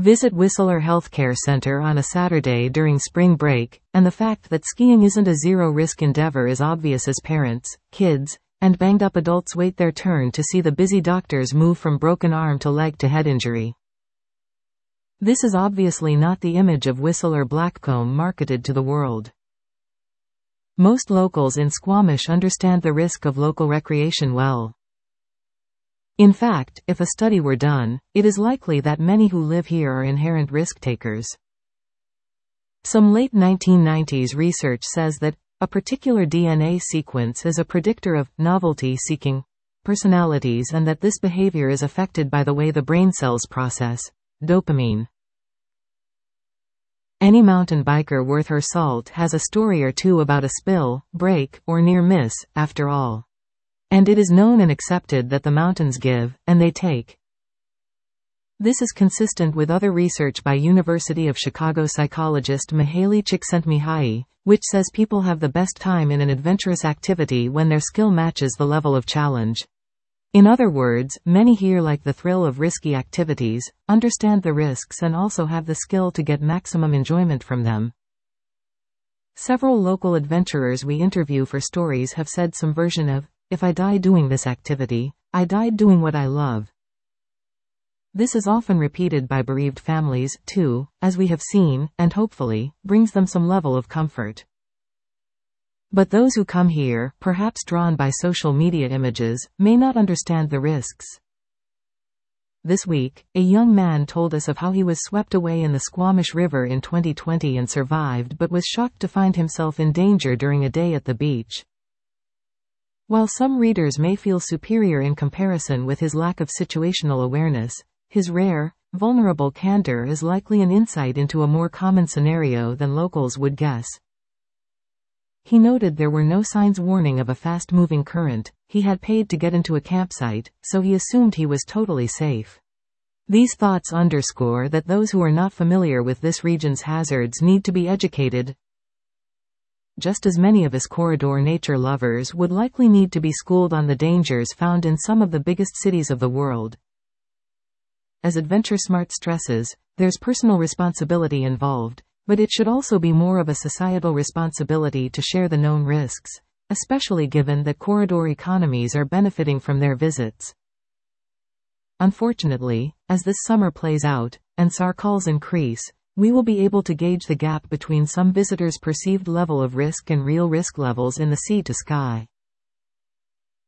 Visit Whistler Healthcare Center on a Saturday during spring break, and the fact that skiing isn't a zero-risk endeavor is obvious as parents, kids, and banged-up adults wait their turn to see the busy doctors move from broken arm to leg to head injury. This is obviously not the image of Whistler Blackcomb marketed to the world. Most locals in Squamish understand the risk of local recreation well. In fact, if a study were done, it is likely that many who live here are inherent risk takers. Some late 1990s research says that a particular DNA sequence is a predictor of novelty-seeking personalities, and that this behavior is affected by the way the brain cells process dopamine. Any mountain biker worth her salt has a story or two about a spill, break, or near miss, after all. And it is known and accepted that the mountains give, and they take. This is consistent with other research by University of Chicago psychologist Mihaly Csikszentmihalyi, which says people have the best time in an adventurous activity when their skill matches the level of challenge. In other words, many here like the thrill of risky activities, understand the risks, and also have the skill to get maximum enjoyment from them. Several local adventurers we interview for stories have said some version of, "If I die doing this activity, I died doing what I love." This is often repeated by bereaved families, too, as we have seen, and hopefully, brings them some level of comfort. But those who come here, perhaps drawn by social media images, may not understand the risks. This week, a young man told us of how he was swept away in the Squamish River in 2020 and survived, but was shocked to find himself in danger during a day at the beach. While some readers may feel superior in comparison with his lack of situational awareness, his rare, vulnerable candor is likely an insight into a more common scenario than locals would guess. He noted there were no signs warning of a fast-moving current. He had paid to get into a campsite, so he assumed he was totally safe. These thoughts underscore that those who are not familiar with this region's hazards need to be educated, just as many of us corridor nature lovers would likely need to be schooled on the dangers found in some of the biggest cities of the world. As Adventure Smart stresses, there's personal responsibility involved, but it should also be more of a societal responsibility to share the known risks, especially given that corridor economies are benefiting from their visits. Unfortunately, as this summer plays out, and SAR calls increase, we will be able to gauge the gap between some visitors' perceived level of risk and real risk levels in the sea to sky.